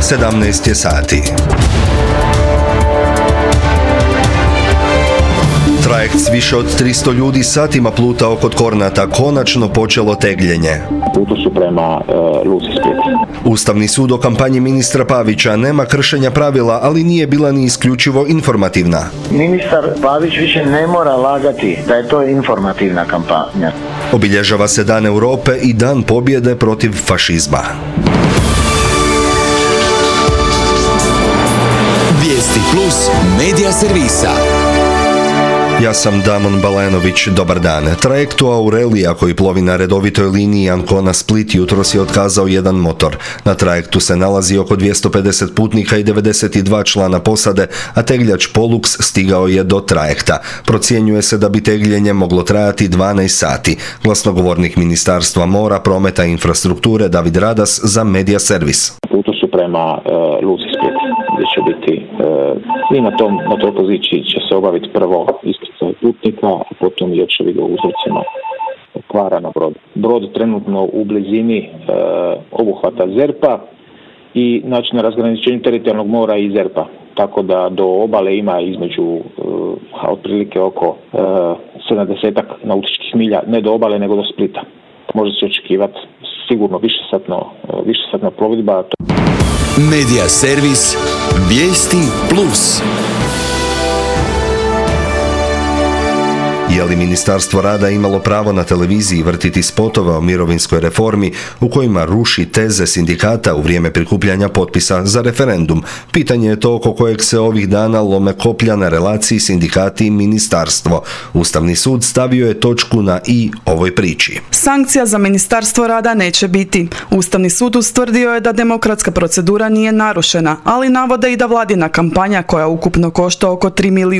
17 je sati. Trajekt s više od 300 ljudi satima plutao kod Kornata konačno počelo tegljenje. Putu su prema luci Split. Ustavni sud o kampanji ministra Pavića nema kršenja pravila, ali nije bila ni isključivo informativna. Ministar Pavić više ne mora lagati da je to informativna kampanja. Obilježava se Dan Europe i Dan pobjede protiv fašizma. Vijesti plus medija servisa. Ja sam Damon Balenović, dobar dan. Trajektu Aurelija koji plovi na redovitoj liniji Ancona-Split jutros je otkazao jedan motor. Na trajektu se nalazi oko 250 putnika i 92 člana posade, a tegljač Pollux stigao je do trajekta. Procjenjuje se da bi tegljenje moglo trajati 12 sati. Glasnogovornik Ministarstva mora, prometa i infrastrukture David Radas za Media Servis. Putu su prema luci Split, gdje će biti i na toj poziciji će se obaviti prvo iskrcaj putnika, a potom liječevi ga uzrocima kvara na brodu. Brod trenutno u blizini obuhvata ZERP-a i znači na razgraničenju teritorijalnog mora i ZERP-a. Tako da do obale ima između otprilike oko 70 nautičkih milja, ne do obale nego do Splita. Može se očekivati sigurno višesatna plovidba. Media servis Vijesti plus. Je li Ministarstvo rada imalo pravo na televiziji vrtiti spotove o mirovinskoj reformi u kojima ruši teze sindikata u vrijeme prikupljanja potpisa za referendum? Pitanje je to oko kojeg se ovih dana lome koplja na relaciji sindikati i ministarstvo. Ustavni sud stavio je točku na i ovoj priči. Sankcija za Ministarstvo rada neće biti. Ustavni sud ustvrdio je da demokratska procedura nije narušena, ali navode i da vladina kampanja, koja ukupno košta oko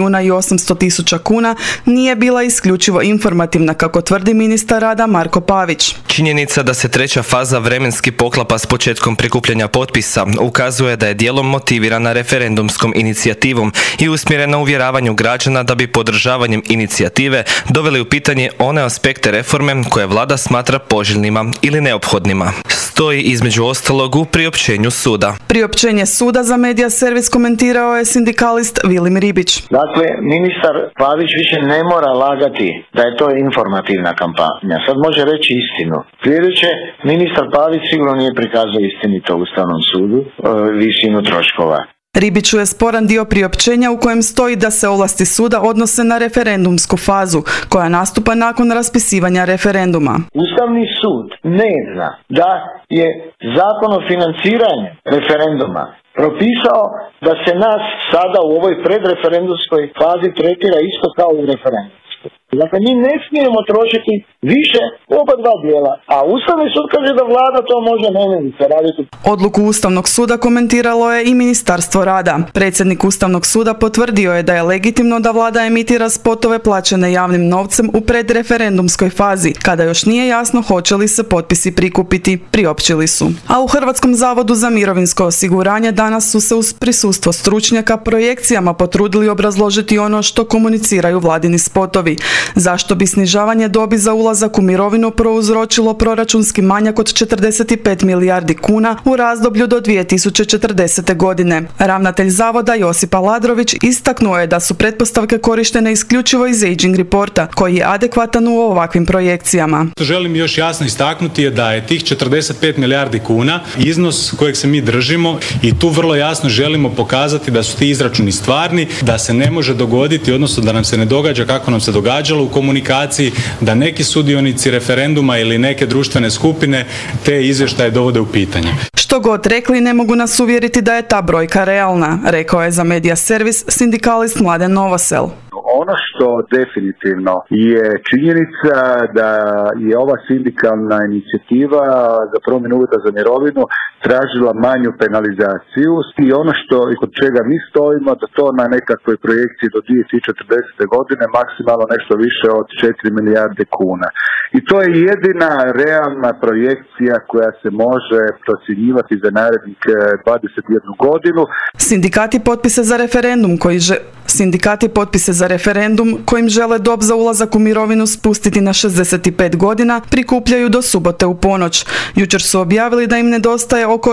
3.800.000 kuna, nije bila isključivo informativna, kako tvrdi ministar rada Marko Pavić. Činjenica da se treća faza vremenski poklapa s početkom prikupljanja potpisa ukazuje da je dijelom motivirana referendumskom inicijativom i usmjerena uvjeravanju građana da bi podržavanjem inicijative doveli u pitanje one aspekte reforme koje vlada smatra poželjnima ili neophodnima. Stoji između ostalog u priopćenju suda. Priopćenje suda za Media Servis komentirao je sindikalist Vilim Ribić. Dakle, ministar Pavić više ne mora lagati da je to informativna kampanja. Sad može reći istinu. Sljedeće, ministar Pavić sigurno nije prikazao istinito u Ustavnom sudu visinu troškova. Ribiću je sporan dio priopćenja u kojem stoji da se ovlasti suda odnose na referendumsku fazu, koja nastupa nakon raspisivanja referenduma. Ustavni sud ne zna da je Zakon o financiranju referenduma propisao da se nas sada u ovoj predreferendumskoj fazi tretira isto kao u referendumskoj. Dakle, mi ne smijemo trošiti više oba dva dijela, a Ustavni sud kaže da vlada to može nemilice raditi. Odluku Ustavnog suda komentiralo je i Ministarstvo rada. Predsjednik Ustavnog suda potvrdio je da je legitimno da vlada emitira spotove plaćene javnim novcem u predreferendumskoj fazi, kada još nije jasno hoće li se potpisi prikupiti, priopćili su. A u Hrvatskom zavodu za mirovinsko osiguranje danas su se uz prisustvo stručnjaka projekcijama potrudili obrazložiti ono što komuniciraju vladini spotovi. Zašto bi snižavanje dobi za ulazak u mirovinu prouzročilo proračunski manjak od 45 milijardi kuna u razdoblju do 2040. godine. Ravnatelj zavoda Josip Aladrović istaknuo je da su pretpostavke korištene isključivo iz Aging Reporta, koji je adekvatan u ovakvim projekcijama. Što želim još jasno istaknuti je da je tih 45 milijardi kuna iznos kojeg se mi držimo i tu vrlo jasno želimo pokazati da su ti izračuni stvarni, da se ne može dogoditi, odnosno da nam se ne događa kako nam se događalo u komunikaciji, da neki sudionici referenduma ili neke društvene skupine te izvještaje dovode u pitanje. Što god rekli, ne mogu nas uvjeriti da je ta brojka realna, rekao je za Media Servis sindikalist Mladen Novosel. Ono što definitivno je činjenica da je ova sindikalna inicijativa za promjenu uvjeta za mirovinu tražila manju penalizaciju i ono što i kod čega mi stojimo da to na nekakvoj projekciji do 2040. godine maksimalno nešto više od 4 milijarde kuna. I to je jedina realna projekcija koja se može procjenjivati za narednih 21 godinu. Sindikati potpise za referendum Sindikati potpise za referendum kojim žele dob za ulazak u mirovinu spustiti na 65 godina prikupljaju do subote u ponoć. Jučer su objavili da im nedostaje oko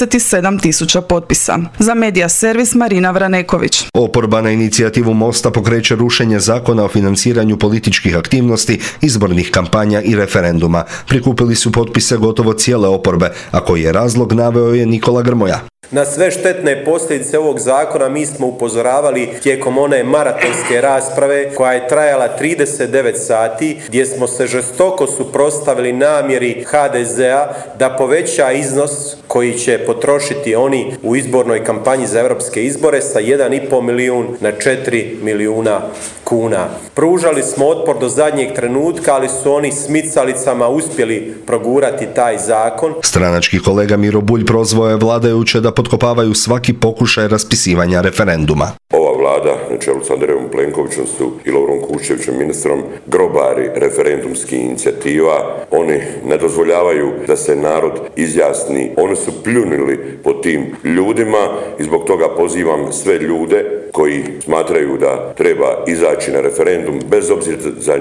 67.000 potpisa. Za Medija servis Marina Vraneković. Oporba na inicijativu Mosta pokreće rušenje zakona o financiranju političkih aktivnosti, izbornih kampanja i referenduma. Prikupili su potpise gotovo cijele oporbe, a koji je razlog naveo je Nikola Grmoja. Na sve štetne posljedice ovog zakona mi smo upozoravali tijekom one maratonske rasprave koja je trajala 39 sati, gdje smo se žestoko suprotstavili namjeri HDZ-a da poveća iznos koji će potrošiti oni u izbornoj kampanji za europske izbore sa 1,5 milijun na 4 milijuna kuna. Pružali smo otpor do zadnjeg trenutka, ali su oni smicalicama uspjeli progurati taj zakon. Stranački kolega Miro Bulj prozvao je vladajuće da potkopavaju svaki pokušaj raspisivanja referenduma. Ova vlada na čelu s Andrejom Plenkovićem su i Lovrom Kuščevićem ministrom grobari referendumskih inicijativa. Oni ne dozvoljavaju da se narod izjasni. Oni su pljunili po tim ljudima i zbog toga pozivam sve ljude koji smatraju da treba izaći na referendum bez obzira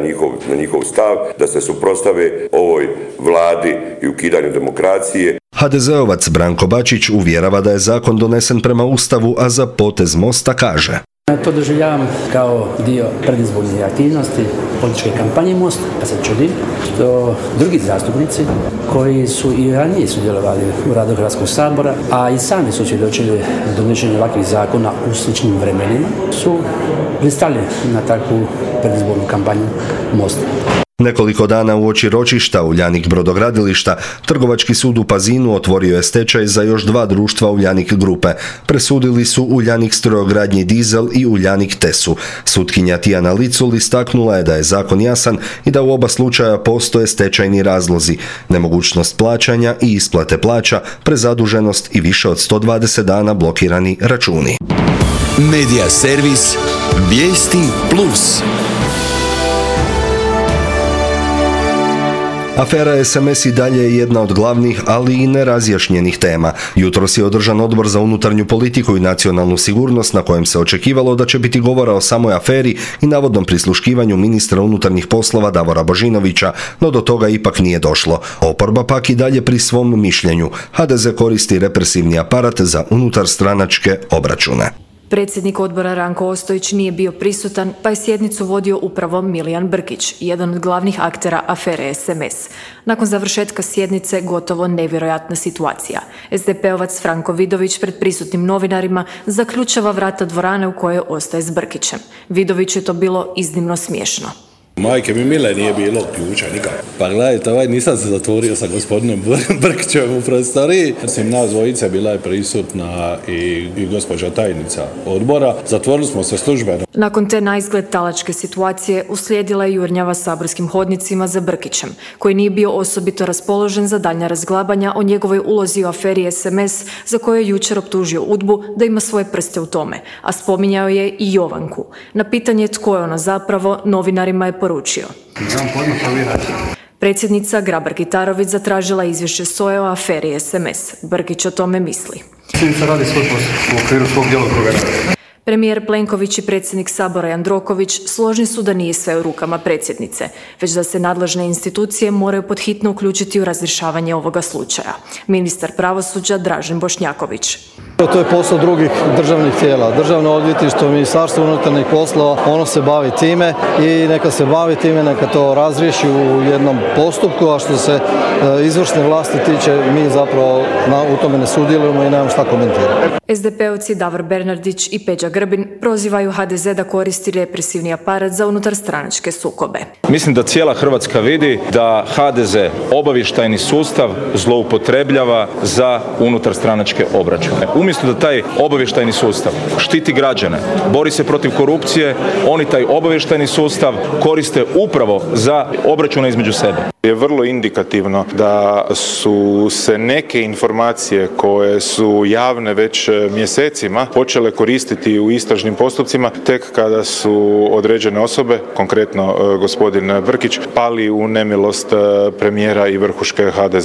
na njihov stav, da se suprotstave ovoj vladi i ukidanju demokracije. HDZ-ovac Branko Bačić uvjerava da je zakon donesen prema Ustavu, a za potez Mosta kaže: To doživljavam kao dio predizbornih aktivnosti političke kampanje Mosta, pa se čudim što drugi zastupnici koji su i ranije sudjelovali u radu Hrvatskog sabora, a i sami su svjedočili donošenju ovakvih zakona u sličnim vremenima, su pristali na takvu predizbornu kampanju Mosta. Nekoliko dana uoči ročišta Uljanik brodogradilišta, Trgovački sud u Pazinu otvorio je stečaj za još 2 društva Uljanik grupe. Presudili su Uljanik strojogradnji Dizel i Uljanik Tesu. Sutkinja Tijana Licul istaknula je da je zakon jasan i da u oba slučaja postoje stečajni razlozi, nemogućnost plaćanja i isplate plaća, prezaduženost i više od 120 dana blokirani računi. Medija servis Vijesti Plus. Afera SMS i dalje je jedna od glavnih, ali i nerazjašnjenih tema. Jutros je održan odbor za unutarnju politiku i nacionalnu sigurnost na kojem se očekivalo da će biti govora o samoj aferi i navodnom prisluškivanju ministra unutarnjih poslova Davora Božinovića, no do toga ipak nije došlo. Oporba pak i dalje pri svom mišljenju. HDZ koristi represivni aparat za unutarstranačke obračune. Predsjednik odbora Ranko Ostojić nije bio prisutan, pa je sjednicu vodio upravo Milijan Brkić, jedan od glavnih aktera afere SMS. Nakon završetka sjednice gotovo nevjerojatna situacija. SDP-ovac Franko Vidović pred prisutnim novinarima zaključava vrata dvorane u kojoj ostaje s Brkićem. Vidović je to bilo iznimno smiješno. Majke mi mile nije bilo ključa nikako. Pa gledajte, nisam se zatvorio sa gospodinom Brkićem u prostoriji. Nas dvojica bila je prisutna i gospođa tajnica odbora. Zatvorili smo se službeno. Nakon te naizgled talačke situacije uslijedila je jurnjava saborskim hodnicima za Brkićem, koji nije bio osobito raspoložen za daljnja razglabanja o njegovoj ulozi u aferi SMS za koju je jučer optužio UDBU da ima svoje prste u tome, a spominjao je i Jovanku. Na pitanje tko je ona zapravo, novinarima je poručio: Predsjednica Grabar-Kitarović zatražila izvješće SOA-e o aferi SMS. Brkić o tome misli: radi svoj posao u okviru svog djelokruga. Premijer Plenković i predsjednik Sabora Jandroković složni su da nije sve u rukama predsjednice, već da se nadležne institucije moraju podhitno uključiti u razrješavanje ovoga slučaja. Ministar pravosuđa Dražen Bošnjaković: To je posao drugih državnih tijela. Državno odvjetništvo, Ministarstvo unutarnjih poslova, ono se bavi time i neka se bavi time, neka to razriješi u jednom postupku, a što se izvršne vlasti tiče, mi zapravo u tome ne sudjelujemo i nemamo šta komentirati. SDP-ovci Davor Bernardić i Peđa Grbin prozivaju HDZ da koristi represivni aparat za unutarstranačke sukobe. Mislim da cijela Hrvatska vidi da HDZ obavještajni sustav zloupotrebljava za unutarstranačke obračune. Umjesto da taj obavještajni sustav štiti građane, bori se protiv korupcije, oni taj obavještajni sustav koriste upravo za obračune između sebe. Je vrlo indikativno da su se neke informacije koje su javne već mjesecima počele koristiti u istražnim postupcima tek kada su određene osobe, konkretno gospodin Brkić, pali u nemilost premijera i vrhuške HDZ-a.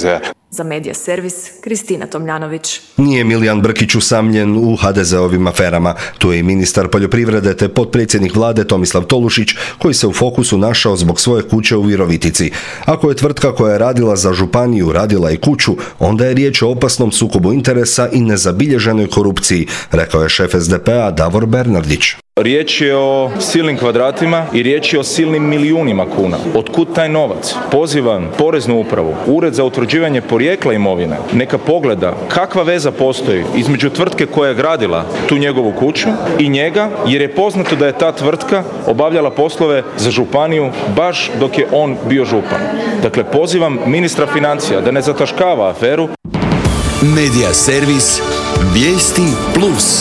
Za Medija servis, Kristina Tomljanović. Nije Milijan Brkić usamljen u HDZ-ovim aferama. Tu je i ministar poljoprivrede te potpredsjednik vlade Tomislav Tolušić, koji se u fokusu našao zbog svoje kuće u Virovitici. Ako je tvrtka koja je radila za županiju radila i kuću, onda je riječ o opasnom sukobu interesa i nezabilježenoj korupciji, rekao je šef SDP-a Davor Bernardić. Riječ je o silnim kvadratima i riječ je o silnim milijunima kuna. Otkud taj novac? Pozivam Poreznu upravu, Ured za utvrđivanje porijekla imovine, neka pogleda kakva veza postoji između tvrtke koja je gradila tu njegovu kuću i njega, jer je poznato da je ta tvrtka obavljala poslove za županiju baš dok je on bio župan. Dakle, pozivam ministra financija da ne zataškava aferu. Medija servis Vijesti Plus.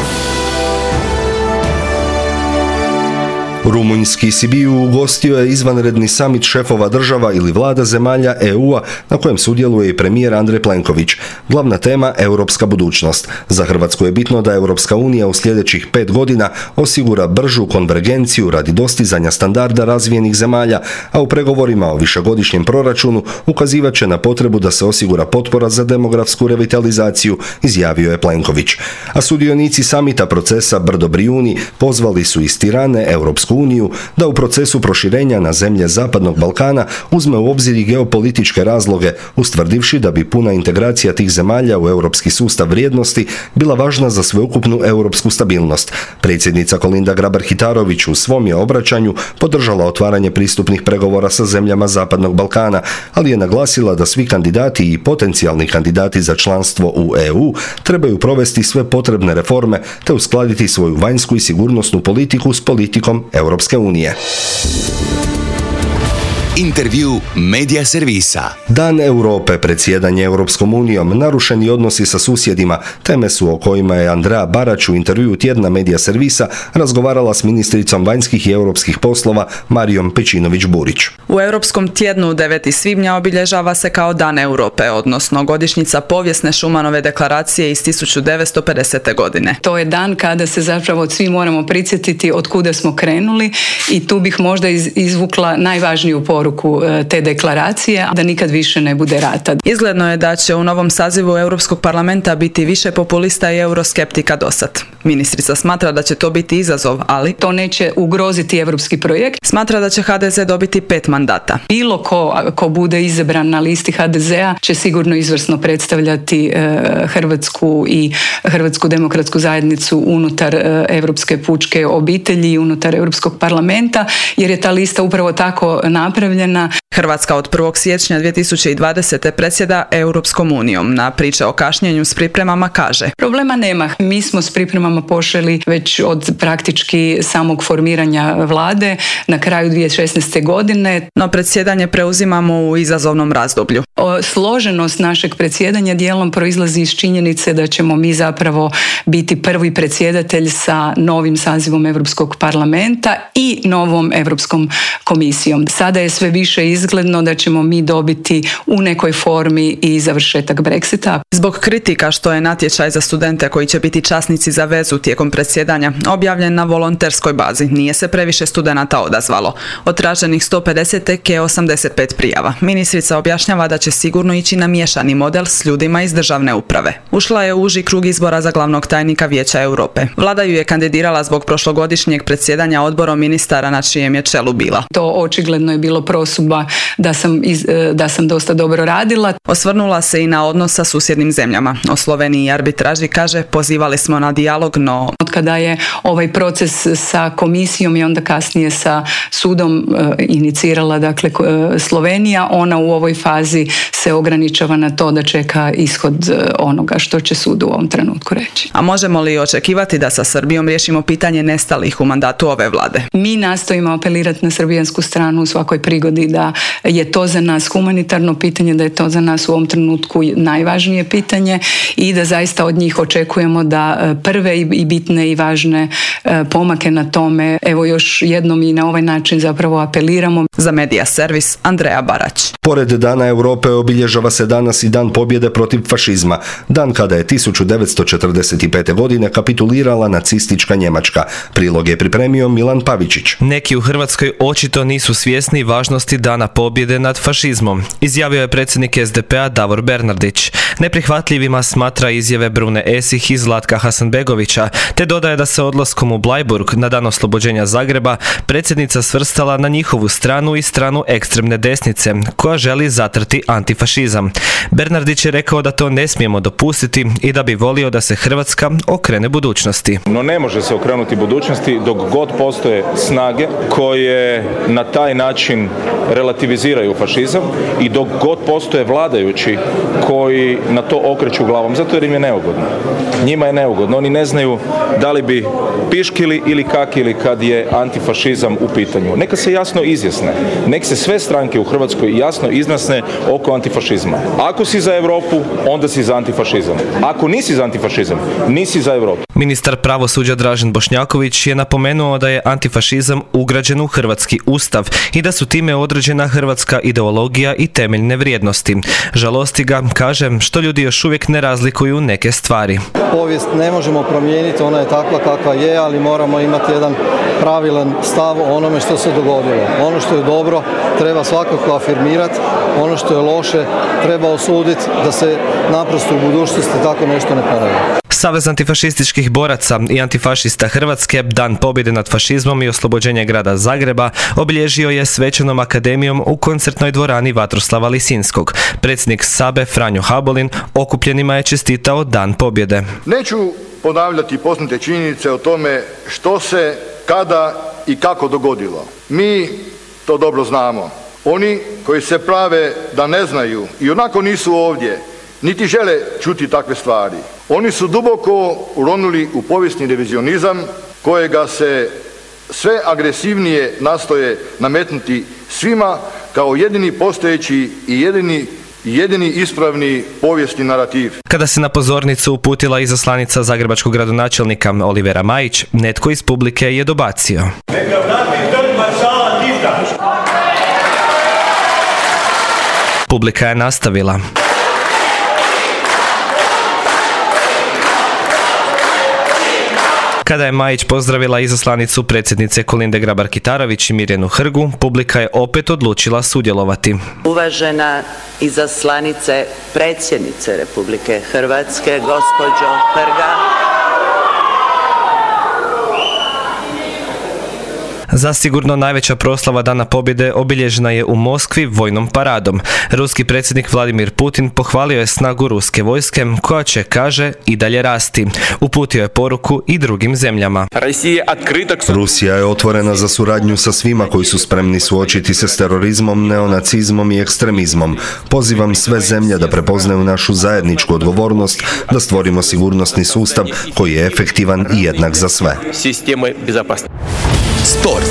Rumunjski Sibiu ugostio je izvanredni samit šefova država ili vlada zemalja EU-a na kojem sudjeluje i premijer Andrej Plenković. Glavna tema europska budućnost. Za Hrvatsku je bitno da Europska unija u sljedećih 5 godina osigura bržu konvergenciju radi dostizanja standarda razvijenih zemalja, a u pregovorima o višegodišnjem proračunu ukazivat će na potrebu da se osigura potpora za demografsku revitalizaciju, izjavio je Plenković. A sudionici samita procesa Brdo-Brijuni pozvali su iz Tirane Europsku uniju da u procesu proširenja na zemlje Zapadnog Balkana uzme u obzir i geopolitičke razloge, ustvrdivši da bi puna integracija tih zemalja u europski sustav vrijednosti bila važna za sveukupnu europsku stabilnost. Predsjednica Kolinda Grabar-Kitarović u svom je obraćanju podržala otvaranje pristupnih pregovora sa zemljama Zapadnog Balkana, ali je naglasila da svi kandidati i potencijalni kandidati za članstvo u EU trebaju provesti sve potrebne reforme te uskladiti svoju vanjsku i sigurnosnu politiku s politikom Europske unije. Intervju Medija servisa. Dan Europe, predsjedanje Europskom unijom, narušeni odnosi sa susjedima, teme su o kojima je Andrea Barać u intervjuu tjedna Medija servisa razgovarala s ministricom vanjskih i europskih poslova Marijom Pejčinović-Burić. U Europskom tjednu 9. svibnja obilježava se kao Dan Europe, odnosno godišnjica povijesne Schumanove deklaracije iz 1950. godine. To je dan kada se zapravo svi moramo prisjetiti od kuda smo krenuli i tu bih možda izvukla najvažniju poruku te deklaracije, da nikad više ne bude rata. Izgledno je da će u novom sazivu Europskog parlamenta biti više populista i euroskeptika dosad. Ministrica smatra da će to biti izazov, ali to neće ugroziti europski projekt. Smatra da će HDZ dobiti 5 mandata. Bilo ko bude izabran na listi HDZ-a će sigurno izvrsno predstavljati Hrvatsku i Hrvatsku demokratsku zajednicu unutar Europske pučke obitelji i unutar Europskog parlamenta, jer je ta lista upravo tako napravljena. Hrvatska od 1. siječnja 2020. predsjeda Europskom unijom. Na priče o kašnjenju s pripremama kaže: problema nema. Mi smo s pripremama pošli već od praktički samog formiranja vlade na kraju 2016. godine. No predsjedanje preuzimamo u izazovnom razdoblju. Složenost našeg predsjedanja dijelom proizlazi iz činjenice da ćemo mi zapravo biti prvi predsjedatelj sa novim sazivom Europskog parlamenta i novom Europskom komisijom. Sada je sve više izgledno da ćemo mi dobiti u nekoj formi i završetak Brexita. Zbog kritika što je natječaj za studente koji će biti časnici za vezu tijekom predsjedanja objavljen na volonterskoj bazi, nije se previše studenata odazvalo. Od traženih 150 tek je 85 prijava. Ministrica objašnjava da će sigurno ići na miješani model s ljudima iz državne uprave. Ušla je u uži krug izbora za glavnog tajnika Vijeća Europe. Vlada ju je kandidirala zbog prošlogodišnjeg predsjedanja odborom ministara na čijem je čelu bila. To očigledno je bilo prosudba da sam dosta dobro radila. Osvrnula se i na odnos sa susjednim zemljama. O Sloveniji i arbitraži kaže: pozivali smo na dijalog, no od kada je ovaj proces sa komisijom i onda kasnije sa sudom inicirala, dakle, Slovenija, ona u ovoj fazi se ograničava na to da čeka ishod onoga što će sud u ovom trenutku reći. A možemo li očekivati da sa Srbijom riješimo pitanje nestalih u mandatu ove vlade? Mi nastojimo apelirati na srbijansku stranu u svakoj prigodi da je to za nas humanitarno pitanje, da je to za nas u ovom trenutku najvažnije pitanje i da zaista od njih očekujemo da prve i bitne i važne pomake na tome, evo još jednom i na ovaj način zapravo apeliramo. Za Medija servis Andrea Barać. Pored Dana Europe obilježava se danas i Dan pobjede protiv fašizma, dan kada je 1945. godine kapitulirala nacistička Njemačka. Prilog je pripremio Milan Pavičić. Neki u Hrvatskoj očito nisu svjesni važnosti Dana Dana pobjede nad fašizmom, izjavio je predsjednik SDP-a Davor Bernardić. Neprihvatljivima smatra izjave Brune Esih i Zlatka Hasanbegovića, te dodaje da se odlaskom u Bleiburg na dan oslobođenja Zagreba predsjednica svrstala na njihovu stranu i stranu ekstremne desnice, koja želi zatrti antifašizam. Bernardić je rekao da to ne smijemo dopustiti i da bi volio da se Hrvatska okrene budućnosti. No ne može se okrenuti budućnosti dok god postoje snage koje na taj način relativiziraju fašizam i dok god postoje vladajući koji na to okreću glavom, zato jer im je neugodno. Njima je neugodno, oni ne znaju da li bi piškili ili kakili kad je antifašizam u pitanju. Neka se jasno izjasne, nek se sve stranke u Hrvatskoj jasno izjasne oko antifašizma. Ako si za Europu, onda si za antifašizam. Ako nisi za antifašizam, nisi za Europu. Ministar pravosuđa Dražen Bošnjaković je napomenuo da je antifašizam ugrađen u hrvatski ustav i da su time određena hrvatska ideologija i temeljne vrijednosti. Žalosti ga, kaže, što ljudi još uvijek ne razlikuju neke stvari. Povijest ne možemo promijeniti, ona je takva kakva je, ali moramo imati jedan pravilan stav o onome što se dogodilo. Ono što je dobro treba svakako afirmirati, ono što je loše treba osuditi da se naprosto u budućnosti tako nešto ne ponovi. Savez antifašističkih boraca i antifašista Hrvatske Dan pobjede nad fašizmom i oslobođenje grada Zagreba obilježio je svečanom akademijom u koncertnoj dvorani Vatroslava Lisinskog. Predsjednik SABE Franjo Habolin okupljenima je čestitao Dan pobjede. Neću ponavljati poznate činjenice o tome što se, kada i kako dogodilo. Mi to dobro znamo. Oni koji se prave da ne znaju i onako nisu ovdje, niti žele čuti takve stvari. Oni su duboko uronuli u povijesni revizionizam kojega se sve agresivnije nastoje nametnuti svima kao jedini postojeći i jedini ispravni povijesni narativ. Kada se na pozornicu uputila izaslanica zagrebačkog gradonačelnika Olivera Majić, netko iz publike je dobacio. Publika je nastavila. Kada je Majić pozdravila izaslanicu predsjednice Kolinde Grabar-Kitarović i Mirjanu Hrgu, publika je opet odlučila sudjelovati. Uvažena izaslanice predsjednice Republike Hrvatske, gospođo Hrga. Zasigurno najveća proslava Dana pobjede obilježena je u Moskvi vojnom paradom. Ruski predsjednik Vladimir Putin pohvalio je snagu ruske vojske koja će, kaže, i dalje rasti. Uputio je poruku i drugim zemljama. Rusija je otvorena za suradnju sa svima koji su spremni suočiti se s terorizmom, neonacizmom i ekstremizmom. Pozivam sve zemlje da prepoznaju našu zajedničku odgovornost da stvorimo sigurnosni sustav koji je efektivan i jednak za sve. Sport.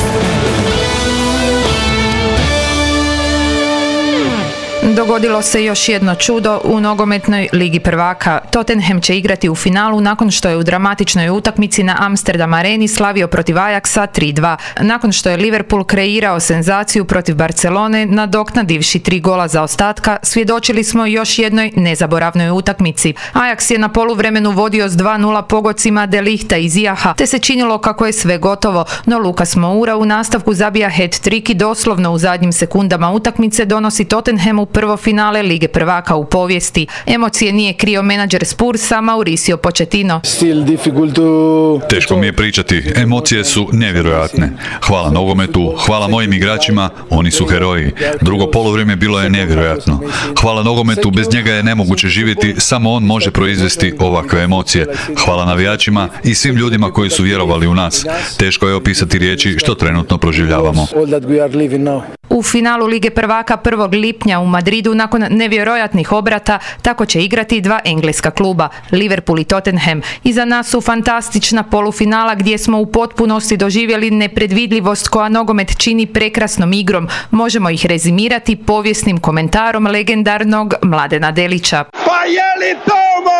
Dogodilo se još jedno čudo u nogometnoj Ligi prvaka. Tottenham će igrati u finalu nakon što je u dramatičnoj utakmici na Amsterdam Areni slavio protiv Ajaxa 3-2. Nakon što je Liverpool kreirao senzaciju protiv Barcelone nadoknadivši 3 gola zaostatka, svjedočili smo još jednoj nezaboravnoj utakmici. Ajax je na poluvremenu vodio s 2-0 pogodcima De Lichta i Zijaha, te se činilo kako je sve gotovo, no Lucas Moura u nastavku zabija hat-trick i doslovno u zadnjim sekundama utakmice donosi Tottenhamu prvo finale Lige prvaka u povijesti. Emocije nije krio menadžer Spursa Mauricio Pochettino. Teško mi je pričati, emocije su nevjerojatne. Hvala nogometu, hvala mojim igračima, oni su heroji. Drugo poluvrijeme bilo je nevjerojatno. Hvala nogometu, bez njega je nemoguće živjeti, samo on može proizvesti ovakve emocije. Hvala navijačima i svim ljudima koji su vjerovali u nas. Teško je opisati riječi što trenutno proživljavamo. U finalu Lige prvaka 1. lipnja u Madridu nakon nevjerojatnih obrata tako će igrati 2 engleska kluba, Liverpool i Tottenham. Iza nas su fantastična polufinala gdje smo u potpunosti doživjeli nepredvidljivost koja nogomet čini prekrasnom igrom. Možemo ih rezimirati povijesnim komentarom legendarnog Mladena Delića. Pa je li to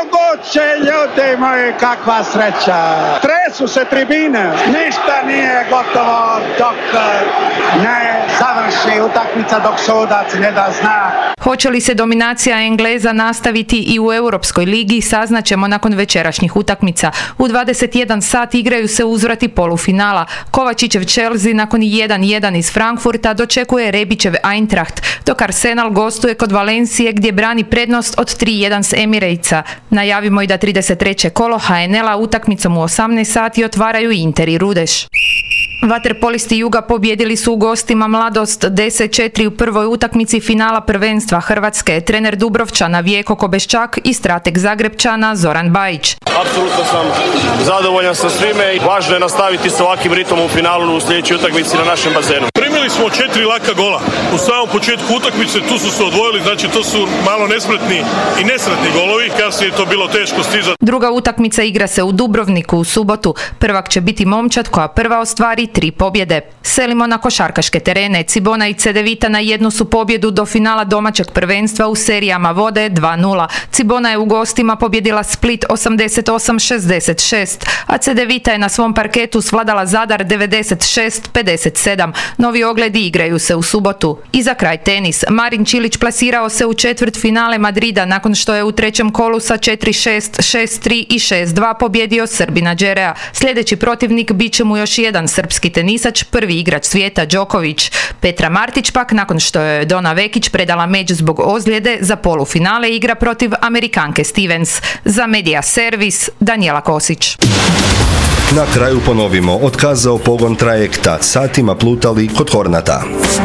Moguće, ljudi moji, kakva sreća. Tresu se tribine, ništa nije gotovo dok ne završi utakmica, dok sudac ne da zna. Hoće li se dominacija Engleza nastaviti i u Europskoj ligi, saznaćemo nakon večerašnjih utakmica. U 21 sat igraju se uzvrati polufinala. Kovačićev Chelsea nakon 1-1 iz Frankfurta dočekuje Rebićev Eintracht, dok Arsenal gostuje kod Valencije gdje brani prednost od 3-1 s Emiratesa. Najavimo i da 33. kolo HNL-a utakmicom u 18 sati otvaraju Inter i Rudeš. Vaterpolisti Juga pobjedili su u gostima Mladost 10-4 u prvoj utakmici finala prvenstva Hrvatske. Trener Dubrovčana Vjeko Kobeščak i strateg Zagrebčana Zoran Bajić. Apsolutno sam zadovoljan sa svime i važno je nastaviti s ovakvim ritmom u finalu u sljedećoj utakmici na našem bazenu. Primili smo 4 laka gola. U samom početku utakmice tu su se odvojili, znači to su malo nespretni i nesretni golovi, kasnije je to bilo teško stizati. Druga utakmica igra se u Dubrovniku u subotu. Prvak će biti momčad koja prva ostvari 3 pobjede. Selimo na košarkaške terene. Cibona i Cedevita na jednu su pobjedu do finala domaćeg prvenstva u serijama vode 2-0. Cibona je u gostima pobjedila Split 88-66, a Cedevita je na svom parketu svladala Zadar 96-57. Novi ogledi igraju se u subotu. I za kraj tenis. Marin Čilić plasirao se u četvrt finale Madrida nakon što je u trećem kolu sa 4-6, 6-3 i 6-2 pobjedio Srbina Đerea. Sljedeći protivnik bit će mu još jedan srpski tenisač, prvi igrač svijeta Đoković. Petra Martić pak, nakon što je Dona Vekić predala meč zbog ozljede, za polufinale igra protiv Amerikanke Stevens. Za Medija Servis, Danijela Kosić. Na kraju ponovimo, otkazao pogon trajekta, satima plutali kod Hornata.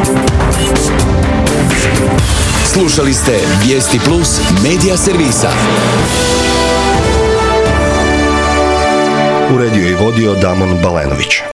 Slušali ste Vijesti Plus Medija Servisa. Uredio i vodio Damon Balenović.